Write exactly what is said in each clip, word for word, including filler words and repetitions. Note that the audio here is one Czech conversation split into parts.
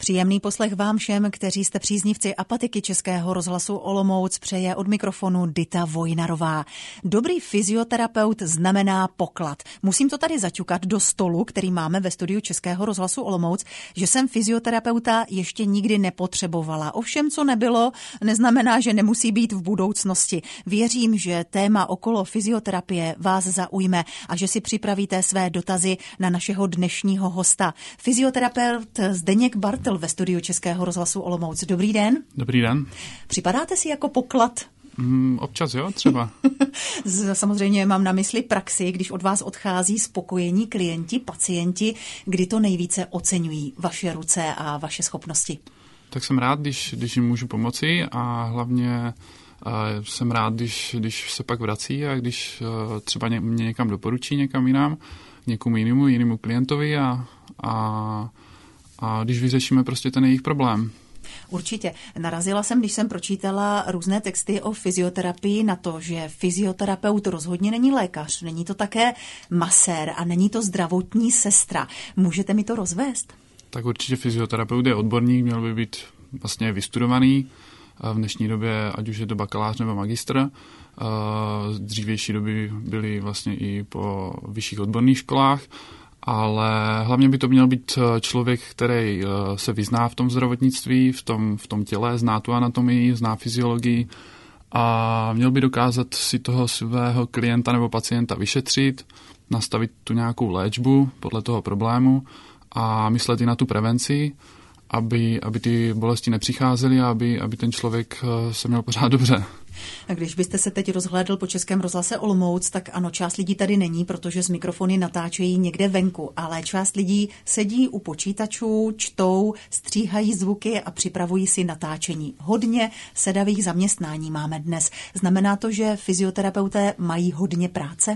Příjemný poslech vám všem, kteří jste příznivci apatiky Českého rozhlasu Olomouc, přeje od mikrofonu Dita Vojnarová. Dobrý fyzioterapeut znamená poklad. Musím to tady zaťukat do stolu, který máme ve studiu Českého rozhlasu Olomouc, že jsem fyzioterapeuta ještě nikdy nepotřebovala. Ovšem, co nebylo, neznamená, že nemusí být v budoucnosti. Věřím, že téma okolo fyzioterapie vás zaujme a že si připravíte své dotazy na našeho dnešního hosta. Fyzioterapeut Zdeněk Bartl ve studiu Českého rozhlasu Olomouc. Dobrý den. Dobrý den. Připadáte si jako poklad? Mm, občas jo, třeba. Samozřejmě mám na mysli praxi, když od vás odchází spokojení klienti, pacienti, kdy to nejvíce oceňují vaše ruce a vaše schopnosti. Tak jsem rád, když, když jim můžu pomoci a hlavně uh, jsem rád, když, když se pak vrací a když uh, třeba ně, mě někam doporučí, někam jinam, někomu jinému, jinému klientovi a, a, a když vyřešíme prostě ten jejich problém. Určitě. Narazila jsem, když jsem pročítala různé texty o fyzioterapii, na to, že fyzioterapeut rozhodně není lékař, není to také masér a není to zdravotní sestra. Můžete mi to rozvést? Tak určitě fyzioterapeut je odborník, měl by být vlastně vystudovaný. V dnešní době, ať už je to bakalář nebo magistr. Z dřívější doby byli vlastně i po vyšších odborných školách. Ale hlavně by to měl být člověk, který se vyzná v tom zdravotnictví, v tom, v tom těle, zná tu anatomii, zná fyziologii a měl by dokázat si toho svého klienta nebo pacienta vyšetřit, nastavit tu nějakou léčbu podle toho problému a myslet i na tu prevenci, aby, aby ty bolesti nepřicházely a aby, aby ten člověk se měl pořád dobře. A když byste se teď rozhlédl po Českém rozhlase Olomouc, tak ano, část lidí tady není, protože z mikrofony natáčejí někde venku, ale část lidí sedí u počítačů, čtou, stříhají zvuky a připravují si natáčení. Hodně sedavých zaměstnání máme dnes. Znamená to, že fyzioterapeuté mají hodně práce?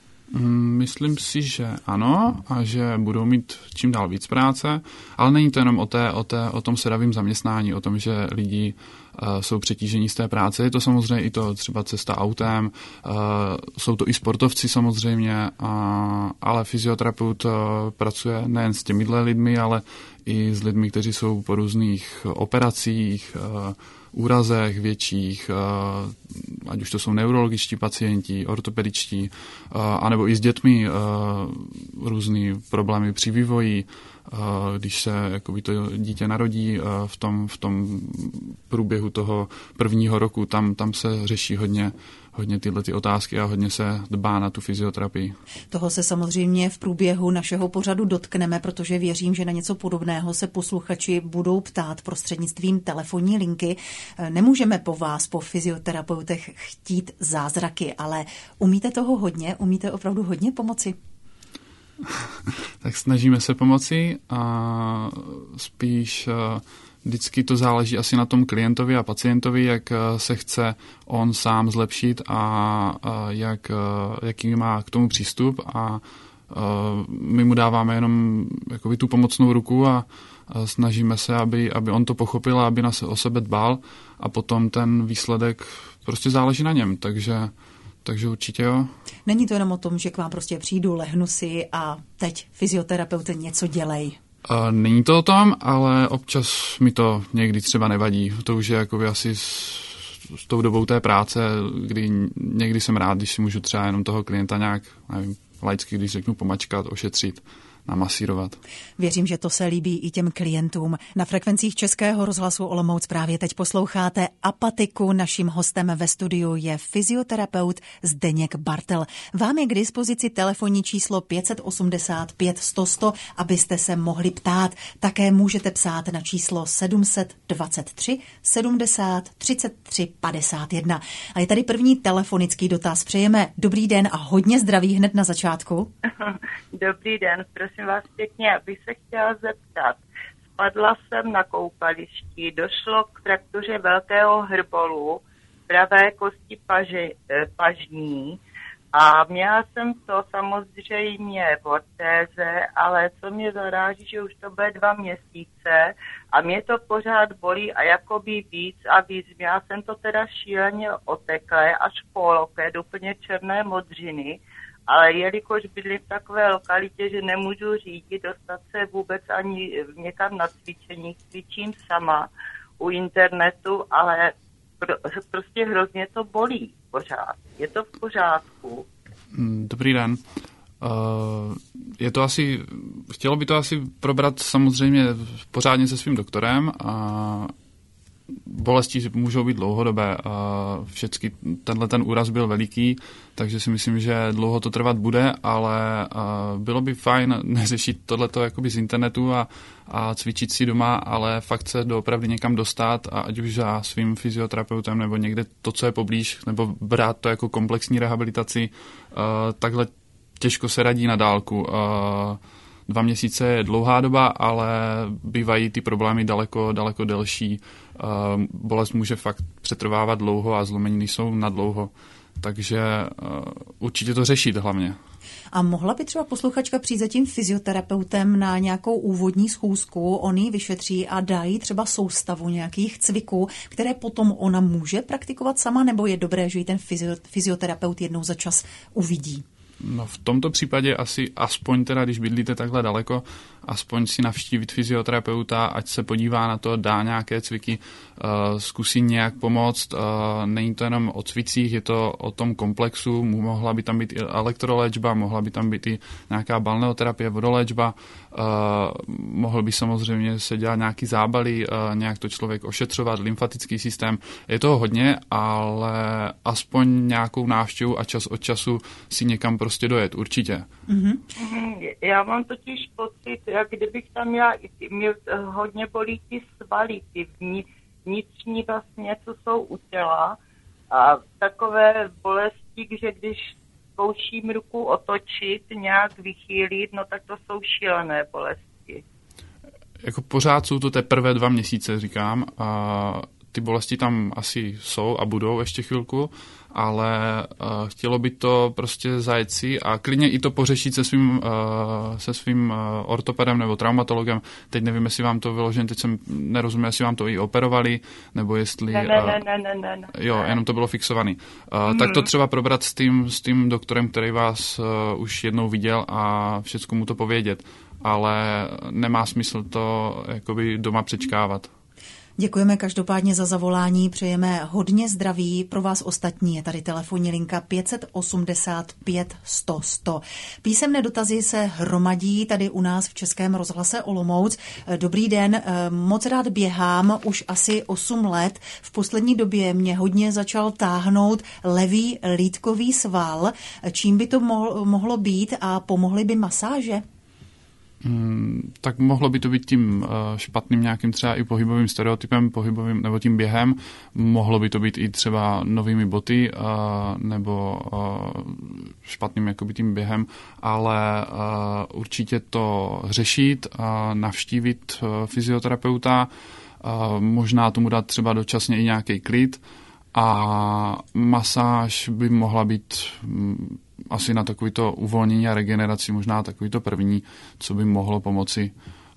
Myslím si, že ano a že budou mít čím dál víc práce, ale není to jenom o, té, o, té, o tom sedavém zaměstnání, o tom, že lidi uh, jsou přetížení z té práce. Je to samozřejmě i to třeba cesta autem, uh, jsou to i sportovci samozřejmě, uh, ale fyzioterapeut uh, pracuje nejen s těmihle lidmi, ale i s lidmi, kteří jsou po různých operacích, uh, úrazech větších, ať už to jsou neurologičtí pacienti, ortopedičtí, anebo i s dětmi různý problémy při vývoji, když se jakoby to dítě narodí v tom, v tom průběhu toho prvního roku, tam, tam se řeší hodně, hodně tyhle ty otázky a hodně se dbá na tu fyzioterapii. Toho se samozřejmě v průběhu našeho pořadu dotkneme, protože věřím, že na něco podobného se posluchači budou ptát prostřednictvím telefonní linky. Nemůžeme po vás, po fyzioterapeutech, chtít zázraky, ale umíte toho hodně? Umíte opravdu hodně pomoci? Tak snažíme se pomoci a spíš vždycky to záleží asi na tom klientovi a pacientovi, jak se chce on sám zlepšit a jak, jaký má k tomu přístup a my mu dáváme jenom jakoby tu pomocnou ruku a snažíme se, aby, aby on to pochopil a aby nás o sebe dbal a potom ten výsledek prostě záleží na něm, takže Takže určitě jo. Není to jenom o tom, že k vám prostě přijdu, lehnu si a teď fyzioterapeute něco dělej. Není to o tom, ale občas mi to někdy třeba nevadí. To už je jakoby asi s, s tou dobou té práce, kdy někdy jsem rád, když si můžu třeba jenom toho klienta nějak, nevím, laicky, když řeknu pomačkat, ošetřit, namasírovat. Věřím, že to se líbí i těm klientům. Na frekvencích Českého rozhlasu Olomouc právě teď posloucháte Apatiku. Naším hostem ve studiu je fyzioterapeut Zdeněk Bartl. Vám je k dispozici telefonní číslo pět osmdesát pět sto sto, abyste se mohli ptát. Také můžete psát na číslo sedm set dvacet tři sedmdesát třicet tři padesát jedna. A je tady první telefonický dotaz. Přejeme dobrý den a hodně zdraví hned na začátku. Dobrý den, prosím vás pěkně, abych se chtěla zeptat. Spadla jsem na koupališti, došlo k fraktuře velkého hrbolu, pravé kosti paži, pažní a měla jsem to samozřejmě v ortéze, ale co mě zaráží, že už to bude dva měsíce a mě to pořád bolí a jakoby víc a víc. Měla jsem to teda šíleně oteklé až po loket, úplně černé modřiny. ale jelikož bydlím v takové lokalitě, že nemůžu řídit, dostat se vůbec ani někam na cvičení, cvičím sama u internetu, ale pro, prostě hrozně to bolí pořád. Je to v pořádku? Dobrý den. Uh, je to asi, chtělo by to asi probrat samozřejmě pořádně se svým doktorem a bolesti můžou být dlouhodobé. Všechny tenhle ten úraz byl veliký, takže si myslím, že dlouho to trvat bude, ale bylo by fajn neřešit tohleto jakoby z internetu a, a cvičit si doma, ale fakt se doopravdy někam dostat a ať už za svým fyzioterapeutem nebo někde to, co je poblíž, nebo brát to jako komplexní rehabilitaci, takhle těžko se radí na dálku. Dva měsíce je dlouhá doba, ale bývají ty problémy daleko, daleko delší. Bolest může fakt přetrvávat dlouho a zlomení jsou na dlouho. Takže určitě to řešit hlavně. A mohla by třeba posluchačka přijít za tím fyzioterapeutem na nějakou úvodní schůzku, on ji vyšetří a dá jí třeba soustavu nějakých cviků, které potom ona může praktikovat sama, nebo je dobré, že ji ten fyzioterapeut jednou za čas uvidí? No v tomto případě asi aspoň teda, když bydlíte takhle daleko, aspoň si navštívit fyzioterapeuta, ať se podívá na to, dá nějaké cviky, uh, zkusí nějak pomoct. Uh, není to jenom o cvicích, je to o tom komplexu, mohla by tam být i elektroléčba, mohla by tam být i nějaká balneoterapie, vodoléčba, uh, mohl by samozřejmě se dělat nějaký zábaly, uh, nějak to člověk ošetřovat, lymfatický systém. Je toho hodně, ale aspoň nějakou návštěvu a čas od času si někam prostě dojet, určitě. Mm-hmm. Já mám totiž pocit, jak kdybych tam měla, mě hodně bolí ty svaly, ty vnitřní vlastně, co jsou u těla a takové bolesti, že když zkouším ruku otočit, nějak vychýlit, no tak to jsou šílené bolesti. Jako pořád jsou to teprve dva měsíce, říkám, a ty bolesti tam asi jsou a budou ještě chvilku, ale uh, chtělo by to prostě zajet si a klidně i to pořešit se svým, uh, se svým uh, ortopedem nebo traumatologem. Teď nevím, jestli vám to vyloženě, teď jsem nerozuměl, jestli vám to i operovali, nebo jestli... Ne, ne, ne, ne, ne, ne, ne. Jo, jenom to bylo fixovaný. Uh, mm. Tak to třeba probrat s tím, s tím doktorem, který vás uh, už jednou viděl a všecko mu to povědět, ale nemá smysl to jakoby doma přečkávat. Děkujeme každopádně za zavolání, přejeme hodně zdraví. Pro vás ostatní je tady telefonní linka pět osmdesát pět sto sto. Písemné dotazy se hromadí tady u nás v Českém rozhlase Olomouc. Dobrý den, moc rád běhám už asi osm let. V poslední době mě hodně začal táhnout levý lýtkový sval. Čím by to mohlo být a pomohly by masáže? Hmm, tak mohlo by to být tím uh, špatným nějakým třeba i pohybovým stereotypem, pohybovým nebo tím během, mohlo by to být i třeba novými boty uh, nebo uh, špatným jakoby tím během, ale uh, určitě to řešit, uh, navštívit uh, fyzioterapeuta, uh, možná tomu dát třeba dočasně i nějaký klid a masáž by mohla být um, asi na takovýto uvolnění a regeneraci, možná takovýto první, co by mohlo pomoci.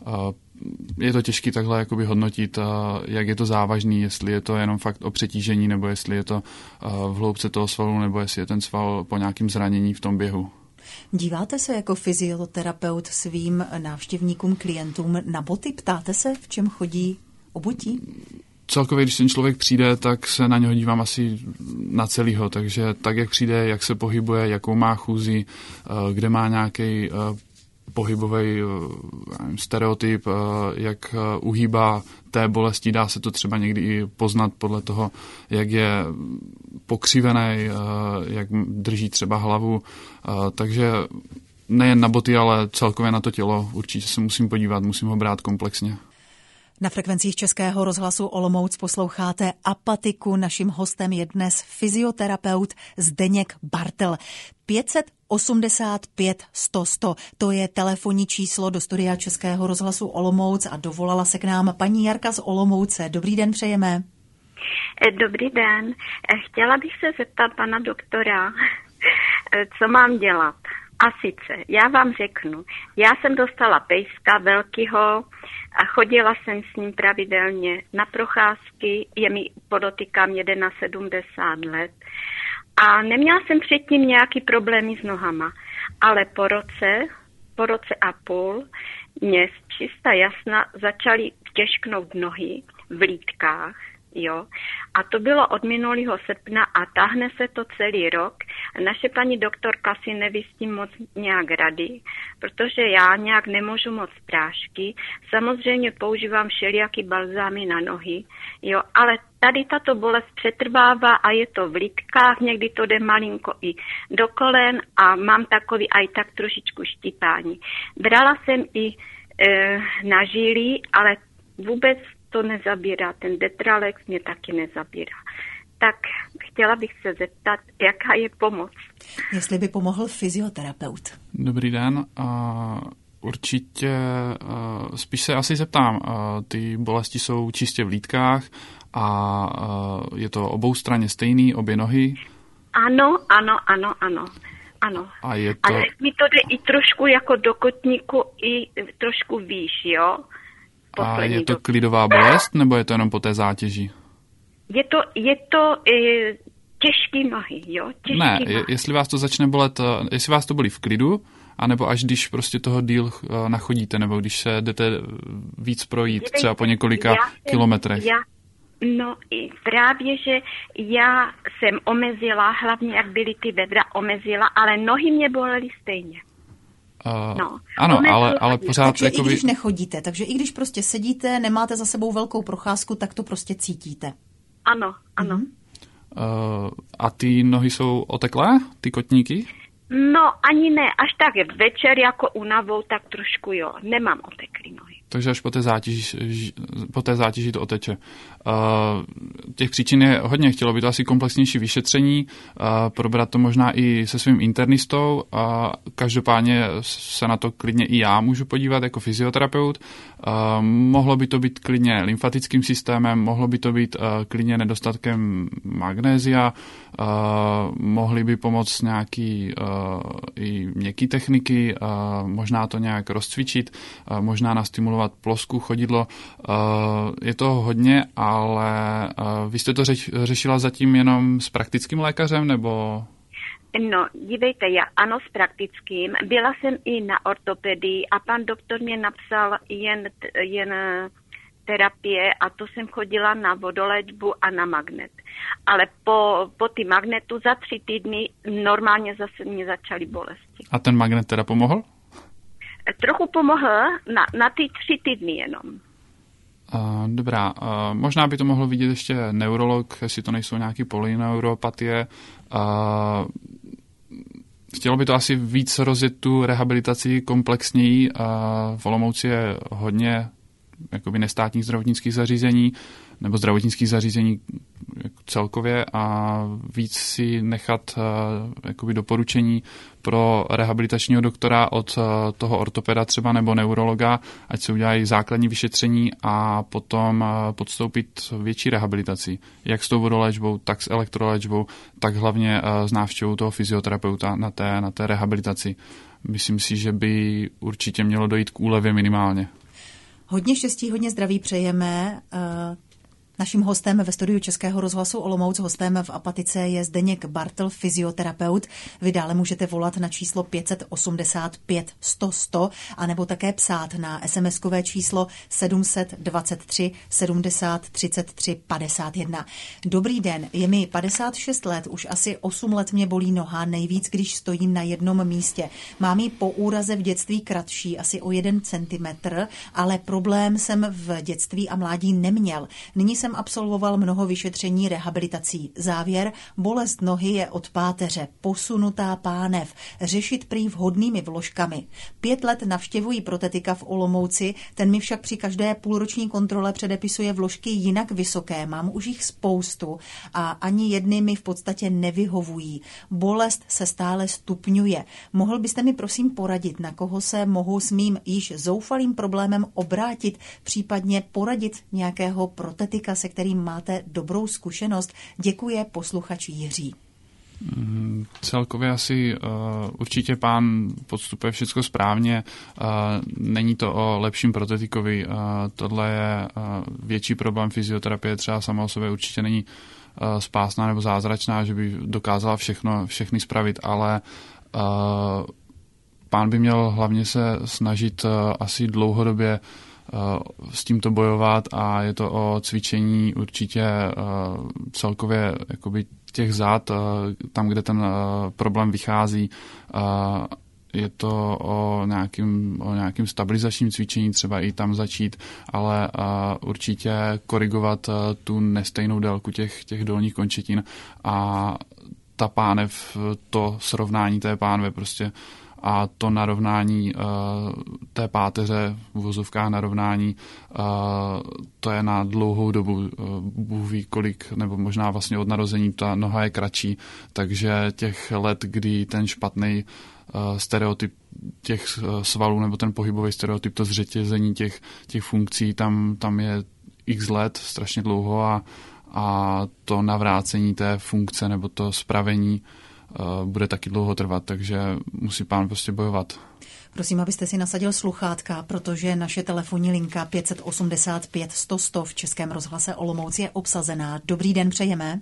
Je to těžké takhle jakoby hodnotit, jak je to závažný, jestli je to jenom fakt o přetížení, nebo jestli je to v hloubce toho svalu, nebo jestli je ten sval po nějakém zranění v tom běhu. Díváte se jako fyzioterapeut svým návštěvníkům, klientům na boty? Ptáte se, v čem chodí obutí? Celkově, když ten člověk přijde, tak se na něho dívám asi na celýho, takže tak, jak přijde, jak se pohybuje, jakou má chůzi, kde má nějaký pohybový stereotyp, jak uhýbá té bolesti, dá se to třeba někdy i poznat podle toho, jak je pokřivený, jak drží třeba hlavu, takže nejen na boty, ale celkově na to tělo určitě se musím podívat, musím ho brát komplexně. Na frekvencích Českého rozhlasu Olomouc posloucháte Apatiku. Naším hostem je dnes fyzioterapeut Zdeněk Bartl. pět osmdesát pět sto sto. To je telefonní číslo do studia Českého rozhlasu Olomouc a dovolala se k nám paní Jarka z Olomouce. Dobrý den přejeme. Dobrý den. Chtěla bych se zeptat pana doktora, co mám dělat. A sice, já vám řeknu, já jsem dostala pejska velkýho a chodila jsem s ním pravidelně na procházky, je mi, podotýkám, sedmdesát jedna let. A neměla jsem předtím nějaký problémy s nohama, ale po roce, po roce a půl mě z čista jasna začaly těžknout nohy v lítkách, jo. A to bylo od minulého srpna a táhne se to celý rok. Naše paní doktorka si neví s tím moc nějak rady, protože já nějak nemůžu moc prášky. Samozřejmě používám všelijaký balzámy na nohy, jo, ale tady tato bolest přetrvává a je to v lítkách, někdy to jde malinko i do kolen a mám takový aj tak trošičku štípání. Brala jsem i e, na žíly, ale vůbec to nezabírá, ten Detralex mě taky nezabírá. Tak chtěla bych se zeptat, jaká je pomoc. Jestli by pomohl fyzioterapeut. Dobrý den. Uh, určitě uh, spíš se asi zeptám. Uh, ty bolesti jsou čistě v lítkách a uh, je to oboustranně stejný, obě nohy? Ano, ano, ano, ano. Ano, a je to... ale mi to jde i trošku jako do kotníku, i trošku výš, jo? A je to klidová bolest, nebo je to jenom po té zátěži? Je to, je to e, těžký nohy, jo? Těžký ne, nohy. jestli vás to začne bolet, jestli vás to bolí v klidu, anebo až když prostě toho díl nachodíte, nebo když se jdete víc projít, Dívejte, třeba po několika já jsem, kilometrech. Já, no i právě, že já jsem omezila, hlavně jak byly ty vedra, omezila, ale nohy mě bolely stejně. Uh, no, ano, ale, ale pořád... Takže jakoby... i když nechodíte, takže i když prostě sedíte, nemáte za sebou velkou procházku, tak to prostě cítíte. Ano, ano. Mhm. Uh, a ty nohy jsou oteklé, ty kotníky? No, ani ne, až tak večer jako únavou, tak trošku jo, nemám oteklý nohy. Takže až po té zátěži, po té zátěži to oteče. Uh, těch příčin je hodně, chtělo by to asi komplexnější vyšetření, uh, probrat to možná i se svým internistou. Uh, každopádně se na to klidně i já můžu podívat jako fyzioterapeut. Uh, mohlo by to být klidně lymfatickým systémem, mohlo by to být uh, klidně nedostatkem magnézia, uh, mohly by pomoct nějaký uh, i měkký techniky, uh, možná to nějak rozcvičit, uh, možná nastimulovat plosku, chodidlo. Je to hodně, ale vy jste to řeš, řešila zatím jenom s praktickým lékařem, nebo... No, dívejte, já ano s praktickým. Byla jsem i na ortopedii a pan doktor mě napsal jen, jen terapie a to jsem chodila na vodoléčbu a na magnet. Ale po, po ty magnetu za tři týdny normálně zase mě začaly bolesti. A ten magnet teda pomohl? Trochu pomohl na, na ty tři týdny jenom. Uh, dobrá, uh, možná by to mohlo vidět ještě neurolog, jestli to nejsou nějaké polyneuropatie. Uh, chtělo by to asi víc rozjet tu rehabilitaci komplexněji. Uh, v Olomouci je hodně jakoby nestátních zdravotnických zařízení nebo zdravotnických zařízení celkově a víc si nechat uh, jakoby doporučení pro rehabilitačního doktora od uh, toho ortopeda třeba nebo neurologa, ať se udělají základní vyšetření a potom uh, podstoupit větší rehabilitaci. Jak s tou vodoléčbou, tak s elektroléčbou, tak hlavně uh, s návštěvou toho fyzioterapeuta na té, na té rehabilitaci. Myslím si, že by určitě mělo dojít k úlevě minimálně. Hodně štěstí, hodně zdraví přejeme. Naším hostem ve studiu Českého rozhlasu Olomouc, hostem v Apatice je Zdeněk Bartl, fyzioterapeut. Vy dále můžete volat na číslo pět set osmdesát pět sto sto a nebo také psát na es em eskové číslo sedm set dvacet tři sedmdesát třicet tři padesát jedna. Dobrý den, je mi padesát šest let, už asi osm let mě bolí noha, nejvíc, když stojím na jednom místě. Mám ji po úraze v dětství kratší, asi o jeden centimetr, ale problém jsem v dětství a mládí neměl. Nyní jsem absolvoval mnoho vyšetření rehabilitací. Závěr, bolest nohy je od páteře, posunutá pánev, řešit prý vhodnými vložkami. Pět let navštěvují protetika v Olomouci, ten mi však při každé půlroční kontrole předepisuje vložky jinak vysoké, mám už jich spoustu a ani jedny mi v podstatě nevyhovují. Bolest se stále stupňuje. Mohl byste mi prosím poradit, na koho se mohu s mým již zoufalým problémem obrátit, případně poradit nějakého protetika, se kterým máte dobrou zkušenost? Děkuje posluchač Jiří. Celkově asi uh, určitě pán podstupuje všechno správně. Uh, není to o lepším protetikovi. Uh, tohle je uh, větší problém fyzioterapie. Třeba sama o sobě určitě není uh, spásná nebo zázračná, že by dokázala všechno, všechny spravit, ale uh, pán by měl hlavně se snažit uh, asi dlouhodobě uh, s tímto bojovat a je to o cvičení určitě uh, celkově jakoby těch zád, tam, kde ten problém vychází. Je to o nějakým, o nějakým stabilizačním cvičení, třeba i tam začít, ale určitě korigovat tu nestejnou délku těch, těch dolních končetin a ta pánev, to srovnání té pánve prostě a to narovnání uh, té páteře, v uvozovkách narovnání, uh, to je na dlouhou dobu. Uh, Bůh ví kolik, nebo možná vlastně od narození ta noha je kratší, takže těch let, kdy ten špatný uh, stereotyp těch uh, svalů nebo ten pohybový stereotyp, to zřetězení těch, těch funkcí, tam, tam je x let, strašně dlouho a, a to navrácení té funkce nebo to spravení bude taky dlouho trvat, takže musí pán prostě bojovat. Prosím, abyste si nasadil sluchátka, protože naše telefonní linka pět osmdesát pět sto sto v Českém rozhlase Olomouc je obsazená. Dobrý den, přejeme.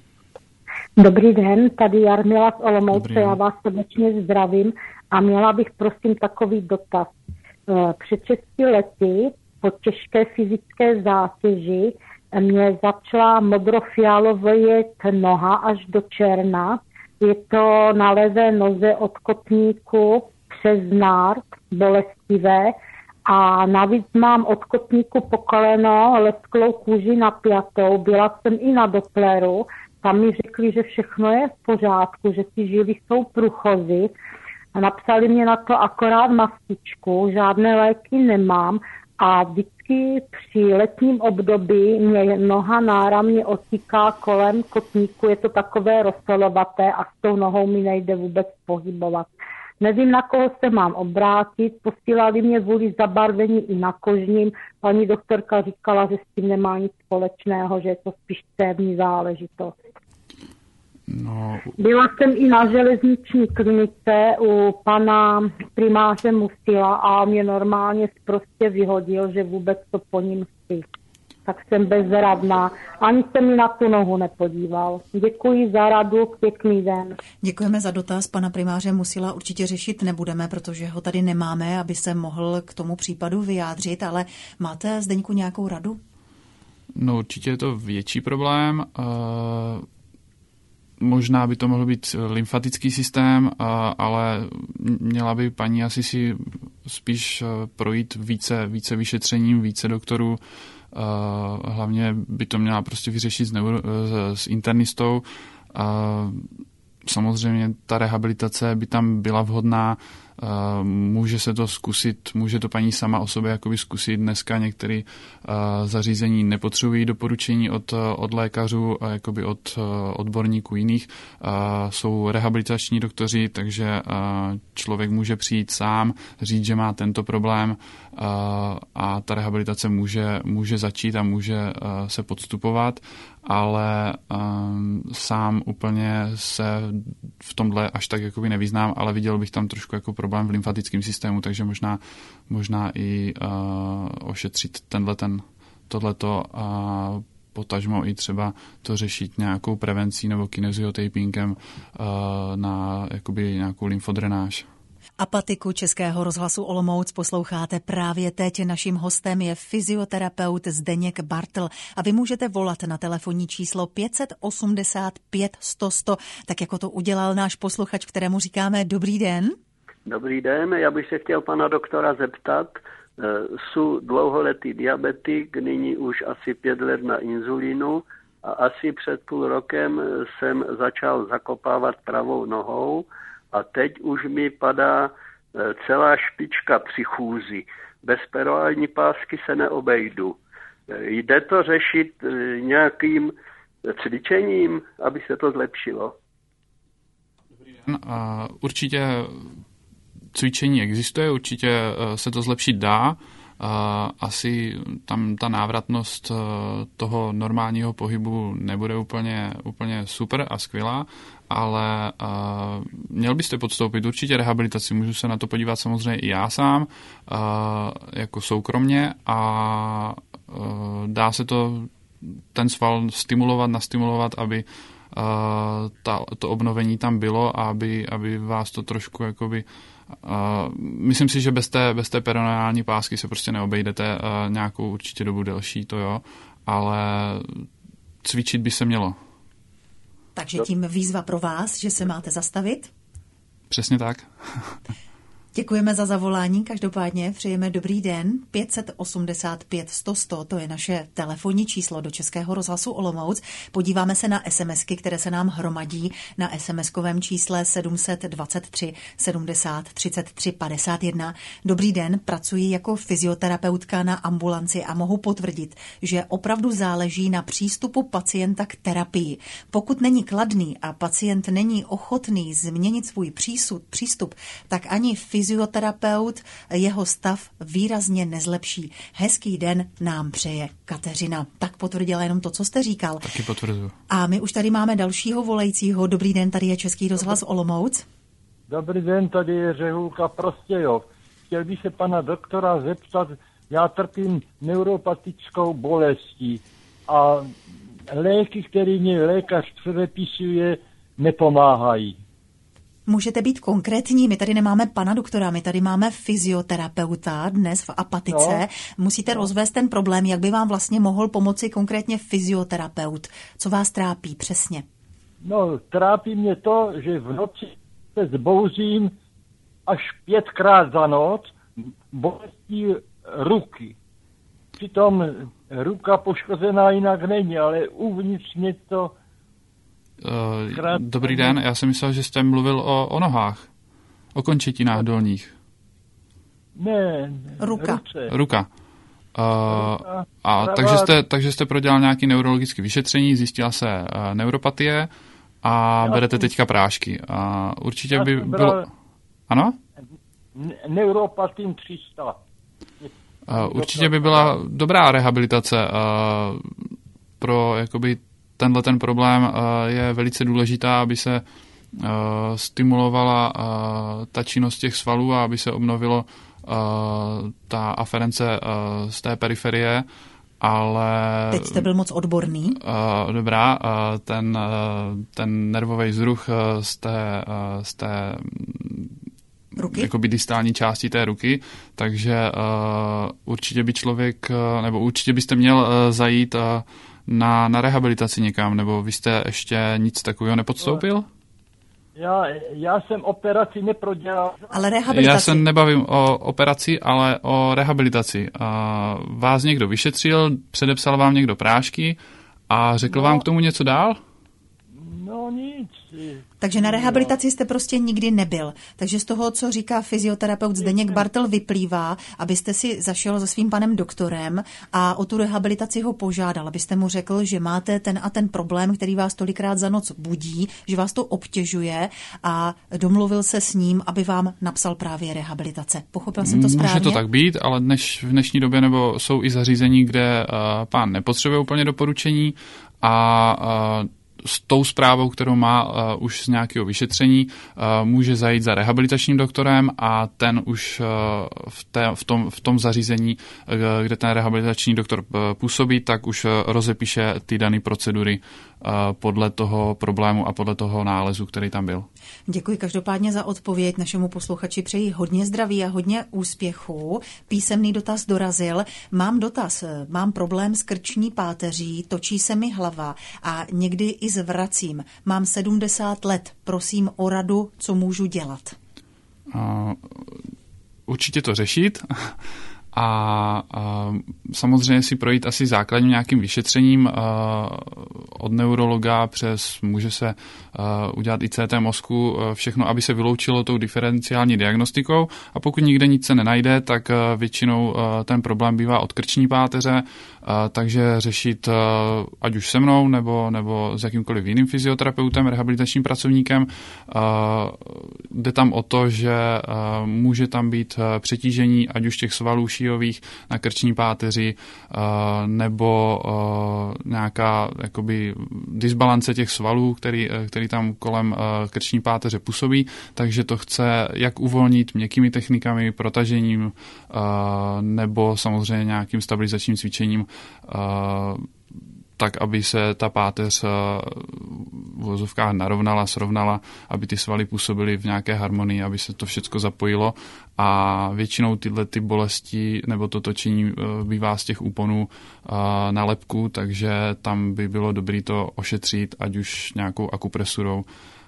Dobrý den, tady Jarmila z Olomouce, já vás srdečně zdravím a měla bych prosím takový dotaz. Před šesti lety po těžké fyzické zátěži mě začala modrofialovět noha až do černa. Je to na levé noze od kotníku přes nárt, bolestivé a navíc mám od kotníku po koleno lesklou kůži napjatou. Byla jsem i na Doppleru, tam mi řekli, že všechno je v pořádku, že ty žily jsou průchozy a napsali mě na to akorát mastičku, žádné léky nemám a vždycky při letním období mě noha náramně otýká kolem kotníku, je to takové rozsolovaté a s tou nohou mi nejde vůbec pohybovat. Nevím, na koho se mám obrátit, posílali mě kvůli zabarvení i na kožním, paní doktorka říkala, že s tím nemá nic společného, že je to spíš cévní záležitost. No. Byla jsem i na železniční klinice u pana primáře Musila a mě normálně prostě vyhodil, že vůbec to po ním chci. Tak jsem bezradná. Ani se mi na tu nohu nepodíval. Děkuji za radu, pěkný den. Děkujeme za dotaz. Pana primáře Musila určitě řešit nebudeme, protože ho tady nemáme, aby se mohl k tomu případu vyjádřit, ale máte, Zdeňku, nějakou radu? No určitě je to větší problém. Uh... Možná by to mohl být lymfatický systém, ale měla by paní asi si spíš projít více, více vyšetřením, více doktorů. Hlavně by to měla prostě vyřešit s, neuro, s internistou. Samozřejmě ta rehabilitace by tam byla vhodná. Může se to zkusit, může to paní sama o sobě jakoby zkusit. Dneska některé zařízení nepotřebují doporučení od, od lékařů a jakoby od odborníků jiných. Jsou rehabilitační doktoři, takže člověk může přijít sám, říct, že má tento problém a ta rehabilitace může, může začít a může se podstupovat, ale um, sám úplně se v tomhle až tak jakoby nevyznám, ale viděl bych tam trošku jako problém v lymfatickém systému, takže možná, možná i uh, ošetřit tenhle ten, tohleto a potažmo i třeba to řešit nějakou prevencí nebo kineziotapingem uh, na jakoby nějakou lymfodrenáž. Apatiku Českého rozhlasu Olomouc posloucháte právě teď. Naším hostem je fyzioterapeut Zdeněk Bartl a vy můžete volat na telefonní číslo pět osmdesát pět sto sto, tak jako to udělal náš posluchač, kterému říkáme dobrý den. Dobrý den, já bych se chtěl pana doktora zeptat. Jsou dlouholetý diabetik, nyní už asi pět let na inzulínu a asi před půl rokem jsem začal zakopávat pravou nohou a teď už mi padá celá špička při chůzi. Bez peroální pásky se neobejdu. Jde to řešit nějakým cvičením, aby se to zlepšilo? Dobrý den. Určitě cvičení existuje, určitě se to zlepšit dá. asi tam ta návratnost toho normálního pohybu nebude úplně, úplně super a skvělá, ale uh, měl byste podstoupit určitě rehabilitaci, můžu se na to podívat samozřejmě i já sám, uh, jako soukromně a uh, dá se to ten sval stimulovat, nastimulovat, aby uh, ta, to obnovení tam bylo a aby, aby vás to trošku jakoby Uh, myslím si, že bez té, bez té peroneální pásky se prostě neobejdete uh, nějakou určitě dobu delší, to jo, ale cvičit by se mělo. Takže tím výzva pro vás, že se máte zastavit? Přesně tak. Děkujeme za zavolání, každopádně přejeme dobrý den. pět osmdesát pět sto sto, to je naše telefonní číslo do Českého rozhlasu Olomouc. Podíváme se na SMSky, které se nám hromadí na SMSkovém čísle sedm dvacet tři sedmdesát třicet tři padesát jedna. Dobrý den, pracuji jako fyzioterapeutka na ambulanci a mohu potvrdit, že opravdu záleží na přístupu pacienta k terapii. Pokud není kladný a pacient není ochotný změnit svůj přístup, přístup tak ani fyzioterapeut fyzioterapeut jeho stav výrazně nezlepší. Hezký den nám přeje Kateřina. Tak potvrdila jenom to, co jste říkal. Taky potvrduji. A my už tady máme dalšího volajícího. Dobrý den, tady je Český rozhlas Olomouc. Dobrý den, tady je Řehulka Prostějov. Chtěl bych se pana doktora zeptat, já trpím neuropatickou bolestí a léky, které mě lékař předepisuje, nepomáhají. Můžete být konkrétní, my tady nemáme pana doktora, my tady máme fyzioterapeuta dnes v Apatice. No. Musíte no. rozvést ten problém, jak by vám vlastně mohl pomoci konkrétně fyzioterapeut. Co vás trápí přesně? No, trápí mě to, že v noci se zbouzím až pětkrát za noc bolestí ruky. Přitom ruka poškozená jinak není, ale uvnitř něco... Uh, dobrý den, já jsem myslel, že jste mluvil o, o nohách, o končetinách dolních. Ne, ruka. Ruce. Ruka. Uh, a takže jste, takže jste prodělal nějaké neurologické vyšetření, zjistila se uh, neuropatie a já berete jsem, teďka prášky. Uh, určitě by bylo... Ano? Neuropatin tři sta. Uh, určitě by byla dobrá rehabilitace uh, pro jakoby tenhle ten problém uh, je velice důležitá, aby se uh, stimulovala uh, ta činnost těch svalů a aby se obnovilo uh, ta aference uh, z té periferie, ale... Teď jste byl moc odborný. Uh, dobrá, uh, ten, uh, ten nervový vzruch uh, z té, uh, z té ruky? Jakoby distální části té ruky, takže uh, určitě by člověk, uh, nebo určitě byste měl uh, zajít uh, Na, na rehabilitaci někam, nebo vy jste ještě nic takového nepodstoupil? Já, já jsem operaci neprodělal. Ale rehabilitaci. Já se nebavím o operaci, ale o rehabilitaci. A vás někdo vyšetřil, předepsal vám někdo prášky a řekl no, vám k tomu něco dál? No nic. Takže na rehabilitaci jste prostě nikdy nebyl. Takže z toho, co říká fyzioterapeut Zdeněk Bartel, vyplývá, abyste si zašel se svým panem doktorem a o tu rehabilitaci ho požádal, abyste mu řekl, že máte ten a ten problém, který vás tolikrát za noc budí, že vás to obtěžuje a domluvil se s ním, aby vám napsal právě rehabilitace. Pochopil jsem to správně? Může to tak být, ale dneš, v dnešní době nebo jsou i zařízení, kde uh, pán nepotřebuje úplně doporučení a uh, s tou zprávou, kterou má uh, už z nějakého vyšetření, uh, může zajít za rehabilitačním doktorem a ten už uh, v, té, v, tom, v tom zařízení, uh, kde ten rehabilitační doktor uh, působí, tak už uh, rozepíše ty dané procedury uh, podle toho problému a podle toho nálezu, který tam byl. Děkuji každopádně za odpověď. Našemu posluchači přeji hodně zdraví a hodně úspěchů. Písemný dotaz dorazil. Mám dotaz, mám problém s krční páteří, točí se mi hlava a někdy i zvracím. Mám sedmdesát let. Prosím o radu, co můžu dělat. Uh, určitě to řešit. A, a samozřejmě si projít asi základním nějakým vyšetřením a, od neurologa přes, může se a, udělat i C T mozku, a všechno, aby se vyloučilo tou diferenciální diagnostikou a pokud nikde nic se nenajde, tak a, většinou a, ten problém bývá od krční páteře, takže řešit ať už se mnou nebo, nebo s jakýmkoliv jiným fyzioterapeutem, rehabilitačním pracovníkem. Jde tam o to, že může tam být přetížení ať už těch svalů šíjových na krční páteři nebo nějaká jakoby disbalance těch svalů, který, který tam kolem krční páteře působí, takže to chce jak uvolnit měkkými technikami, protažením nebo samozřejmě nějakým stabilizačním cvičením, tak, aby se ta páteř v uvozovkách narovnala, srovnala, aby ty svaly působily v nějaké harmonii, aby se to všechno zapojilo a většinou tyhle ty bolesti nebo to točení bývá z těch úponů na lebku, takže tam by bylo dobré to ošetřit, ať už nějakou akupresurou,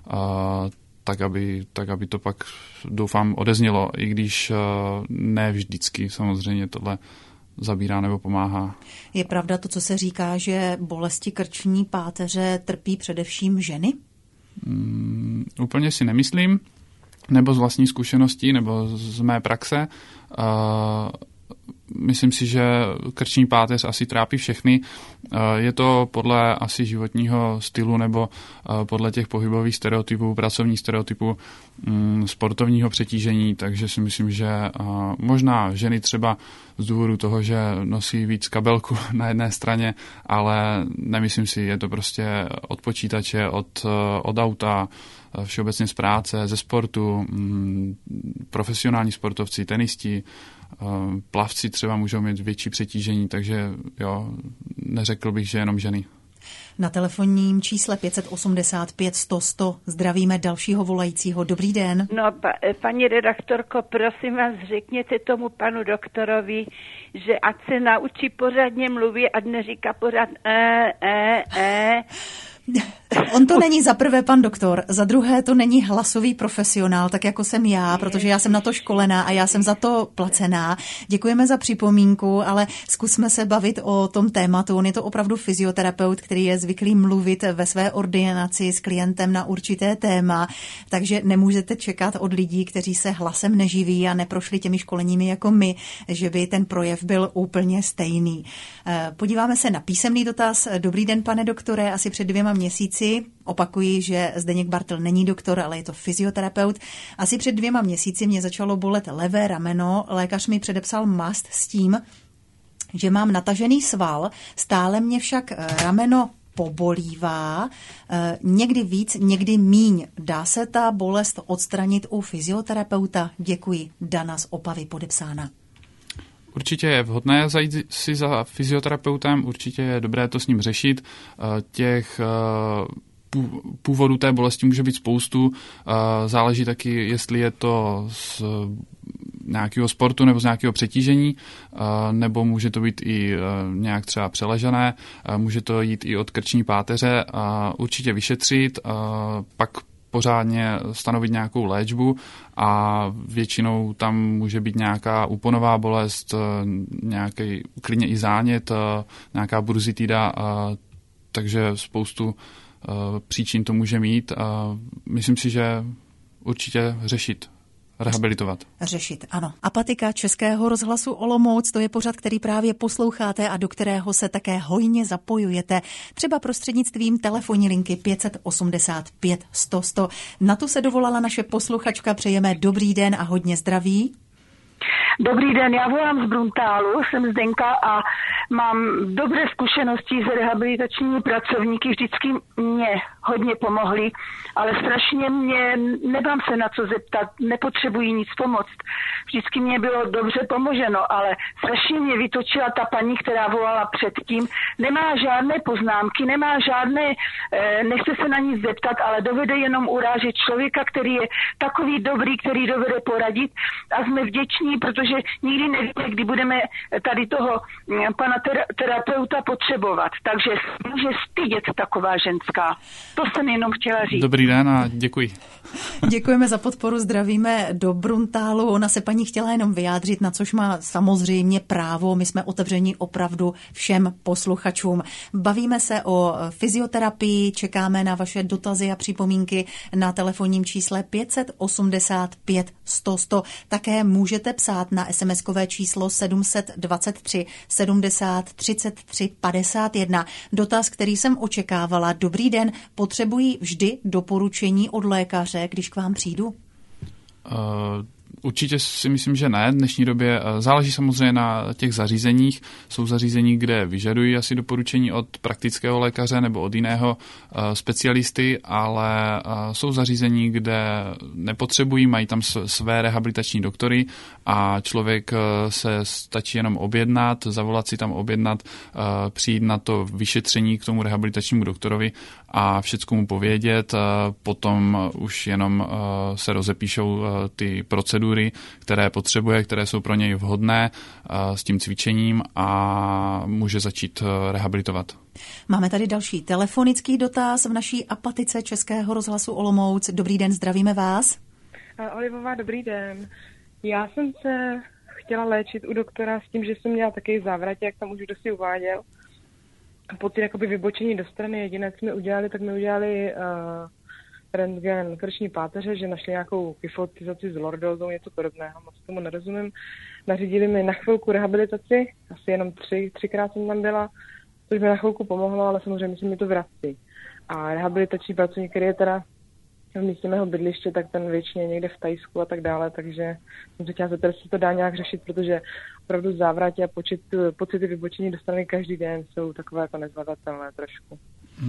tak aby, tak aby to pak, doufám, odeznělo, i když ne vždycky samozřejmě tohle zabírá nebo pomáhá. Je pravda to, co se říká, že bolesti krční páteře trpí především ženy? Mm, úplně si nemyslím, nebo z vlastní zkušeností, nebo z mé praxe. Uh, Myslím si, že krční páteř asi trápí všechny. Je to podle asi životního stylu nebo podle těch pohybových stereotypů, pracovních stereotypů, sportovního přetížení, takže si myslím, že možná ženy třeba z důvodu toho, že nosí víc kabelku na jedné straně, ale nemyslím si, je to prostě od počítače, od, od auta, všeobecně z práce, ze sportu, profesionální sportovci, tenisti, plavci třeba můžou mít větší přetížení, takže jo, neřekl bych, že jenom ženy. Na telefonním čísle pět osmdesát pět sto sto zdravíme dalšího volajícího. Dobrý den. No, pa, paní redaktorko, prosím vás, řekněte tomu panu doktorovi, že ať se naučí pořádně mluvit, ať neříká pořád e, e, e. On to není za prvé pan doktor, za druhé to není hlasový profesionál, tak jako jsem já, protože já jsem na to školená a já jsem za to placená. Děkujeme za připomínku, ale zkusme se bavit o tom tématu. On je to opravdu fyzioterapeut, který je zvyklý mluvit ve své ordinaci s klientem na určité téma, takže nemůžete čekat od lidí, kteří se hlasem neživí a neprošli těmi školeními jako my, že by ten projev byl úplně stejný. Podíváme se na písemný dotaz. Dobrý den, pane doktore, asi před dvěma měsíci, opakuji, že Zdeněk Bartl není doktor, ale je to fyzioterapeut. Asi před dvěma měsíci mě začalo bolet levé rameno, lékař mi předepsal mast s tím, že mám natažený sval, stále mě však rameno pobolívá, někdy víc, někdy míň. Dá se ta bolest odstranit u fyzioterapeuta? Děkuji. Dana z Opavy podepsána. Určitě je vhodné zajít si za fyzioterapeutem, určitě je dobré to s ním řešit. Těch původů té bolesti může být spoustu. Záleží taky, jestli je to z nějakého sportu nebo z nějakého přetížení, nebo může to být i nějak třeba přeležené, může to jít i od krční páteře. Určitě vyšetřit, pak pořádně stanovit nějakou léčbu a většinou tam může být nějaká úponová bolest, nějaký klidně i zánět, nějaká burzitida, takže spoustu příčin to může mít a myslím si, že určitě řešit. Rehabilitovat. Řešit, ano. Apatika Českého rozhlasu Olomouc, to je pořad, který právě posloucháte a do kterého se také hojně zapojujete, třeba prostřednictvím telefonní linky pět osmdesát pět sto sto. Na tu se dovolala naše posluchačka, přejeme dobrý den a hodně zdraví. Dobrý den, já volám z Bruntálu, jsem Zdenka a mám dobré zkušenosti s rehabilitačními pracovníky, vždycky mě hodně pomohli, ale strašně mě, nemám se na co zeptat, nepotřebuji nic pomoct. Vždycky mě bylo dobře pomoženo, ale strašně mě vytočila ta paní, která volala předtím. Nemá žádné poznámky, nemá žádné, nechce se na nic zeptat, ale dovede jenom urážet člověka, který je takový dobrý, který dovede poradit a jsme vděční, protože nikdy nevíme, kdy budeme tady toho pana terapeuta potřebovat. Takže může stydět taková ženská. To jsem jenom chtěla říct. Dobrý den a děkuji. Děkujeme za podporu, zdravíme do Bruntálu. Ona se paní chtěla jenom vyjádřit, na což má samozřejmě právo. My jsme otevřeni opravdu všem posluchačům. Bavíme se o fyzioterapii, čekáme na vaše dotazy a připomínky na telefonním čísle pět osmdesát pět sto sto. Také můžete psát na SMSkové číslo sedm set dvacet tři sedmdesát třicet tři padesát jedna. Dotaz, který jsem očekávala. Dobrý den, potřebuji vždy doporučení od lékaře, když k vám přijdu? Uh... Určitě si myslím, že ne. V dnešní době záleží samozřejmě na těch zařízeních. Jsou zařízení, kde vyžadují asi doporučení od praktického lékaře nebo od jiného specialisty, ale jsou zařízení, kde nepotřebují, mají tam své rehabilitační doktory a člověk se stačí jenom objednat, zavolat si tam objednat, přijít na to vyšetření k tomu rehabilitačnímu doktorovi a všecko mu povědět. Potom už jenom se rozepíšou ty procedury, které potřebuje, které jsou pro něj vhodné s tím cvičením a může začít rehabilitovat. Máme tady další telefonický dotaz v naší apatice Českého rozhlasu Olomouc. Dobrý den, zdravíme vás. Olivová, dobrý den. Já jsem se chtěla léčit u doktora s tím, že jsem měla taky závratě, jak tam už kdo si uváděl. Pocit jakoby vybočení do strany. Jediné, co mi udělali, tak mi udělali uh, rentgen krční páteře, že našli nějakou kyfotizaci s lordózou, něco podobného, moc tomu nerozumím. Nařídili mi na chvilku rehabilitaci, asi jenom tři, třikrát jsem tam byla, což mi na chvilku pomohlo, ale samozřejmě se mi to vrací. A rehabilitační pracovník, který je teda v místě mého bydliště, tak ten většině někde v Tajsku a tak dále, takže jsem se chtěla zeptat, jestli se to dá nějak řešit, protože opravdu závratě a počet, pocity vybočení do strany každý den jsou takové jako nezvladatelné trošku.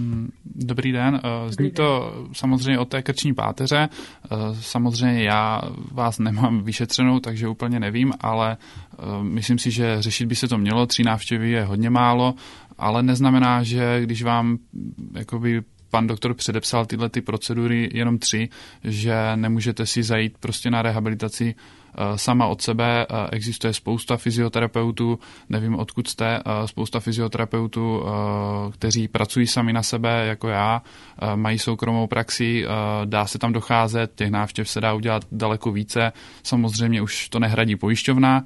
Dobrý den. Zní to samozřejmě o té krční páteře. Samozřejmě já vás nemám vyšetřenou, takže úplně nevím, ale myslím si, že řešit by se to mělo. Tři návštěvy je hodně málo, ale neznamená, že když vám jakoby pan doktor předepsal tyhle ty procedury jenom tři, že nemůžete si zajít prostě na rehabilitaci sama od sebe. Existuje spousta fyzioterapeutů, nevím odkud jste, spousta fyzioterapeutů, kteří pracují sami na sebe, jako já, mají soukromou praxi, dá se tam docházet, těch návštěv se dá udělat daleko více. Samozřejmě už to nehradí pojišťovna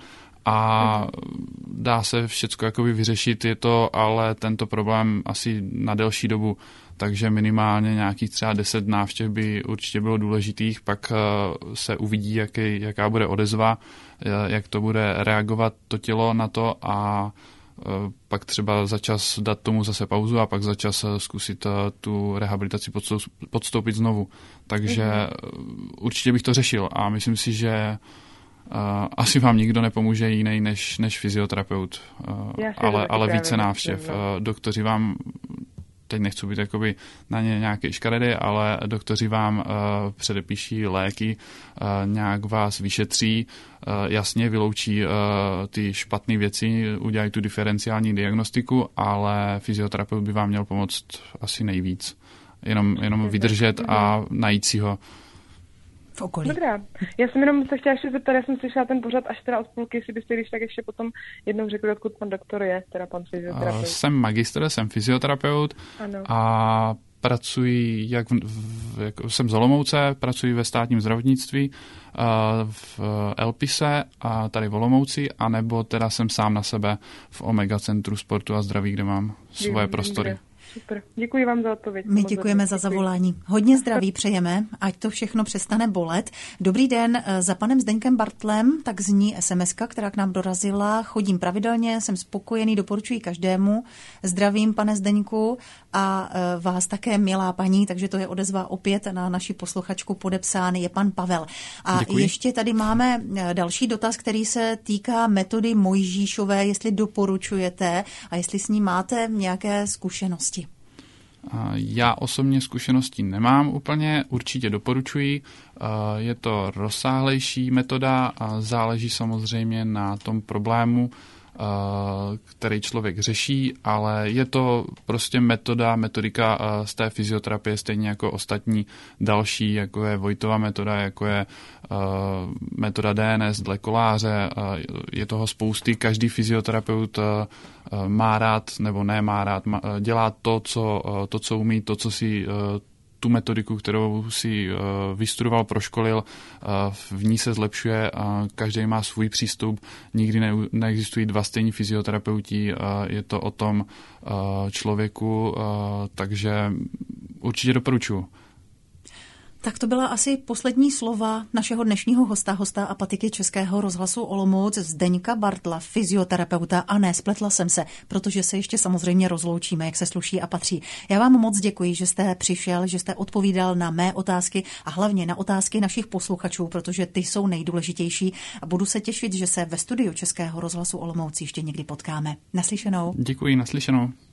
a dá se všecko jakoby vyřešit, je to ale tento problém asi na delší dobu, takže minimálně nějakých třeba deset návštěv by určitě bylo důležitých, pak se uvidí, jaký, jaká bude odezva, jak to bude reagovat to tělo na to a pak třeba za čas dát tomu zase pauzu a pak za čas zkusit tu rehabilitaci podstoupit znovu. Takže mm-hmm. určitě bych to řešil a myslím si, že Uh, asi vám nikdo nepomůže jiný než, než fyzioterapeut, uh, ale, ale více návštěv. Uh, doktoři vám, teď nechci být jakoby na ně nějaké škaredy, ale doktoři vám uh, předepíší léky, uh, nějak vás vyšetří, uh, jasně vyloučí uh, ty špatné věci, udělají tu diferenciální diagnostiku, ale fyzioterapeut by vám měl pomoct asi nejvíc. Jenom, jenom vydržet a najít si ho. V okolí. Dobrá. Já jsem jenom se chtěla ještě zeptat, já jsem slyšela ten pořad až teda od půlky, jestli byste když tak ještě potom jednou řekl, odkud pan doktor je, teda pan fyzioterapeut. Jsem magistr, jsem fyzioterapeut ano. A pracuji, jak, v, jak jsem z Olomouce, pracuji ve státním zdravotnictví v Elpise a tady v Olomouci, anebo teda jsem sám na sebe v Omega Centru sportu a zdraví, kde mám svoje prostory. Super. Děkuji vám za odpověď. My děkujeme za zavolání. Hodně zdraví přejeme, ať to všechno přestane bolet. Dobrý den, za panem Zdeňkem Bartlem, tak zní es em eska, která k nám dorazila. Chodím pravidelně, jsem spokojený, doporučuji každému. Zdravím, pane Zdeňku, a vás také, milá paní, takže to je odezva opět na naši posluchačku, podepsán je pan Pavel. A děkuji. Ještě tady máme další dotaz, který se týká metody Mojžíšové, jestli doporučujete a jestli s ní máte nějaké zkušenosti. Já osobně zkušeností nemám úplně, určitě doporučuji. Je to rozsáhlejší metoda a záleží samozřejmě na tom problému, který člověk řeší, ale je to prostě metoda, metodika z té fyzioterapie stejně jako ostatní další, jako je Vojtova metoda, jako je metoda D N S dle Koláře, je toho spousty, každý fyzioterapeut má rád nebo nemá rád, dělá to, co, to, co umí, to, co si tu metodiku, kterou si uh, vystudoval, proškolil, uh, v ní se zlepšuje a každý má svůj přístup, nikdy ne, neexistují dva stejní fyzioterapeuti, uh, je to o tom uh, člověku, uh, takže určitě doporučuji. Tak to byla asi poslední slova našeho dnešního hosta, hosta apatiky Českého rozhlasu Olomouc, Zdeňka Bartla, fyzioterapeuta. A ne, spletla jsem se, protože se ještě samozřejmě rozloučíme, jak se sluší a patří. Já vám moc děkuji, že jste přišel, že jste odpovídal na mé otázky a hlavně na otázky našich posluchačů, protože ty jsou nejdůležitější. A budu se těšit, že se ve studiu Českého rozhlasu Olomouc ještě někdy potkáme. Naslyšenou. Děkuji, naslyšenou.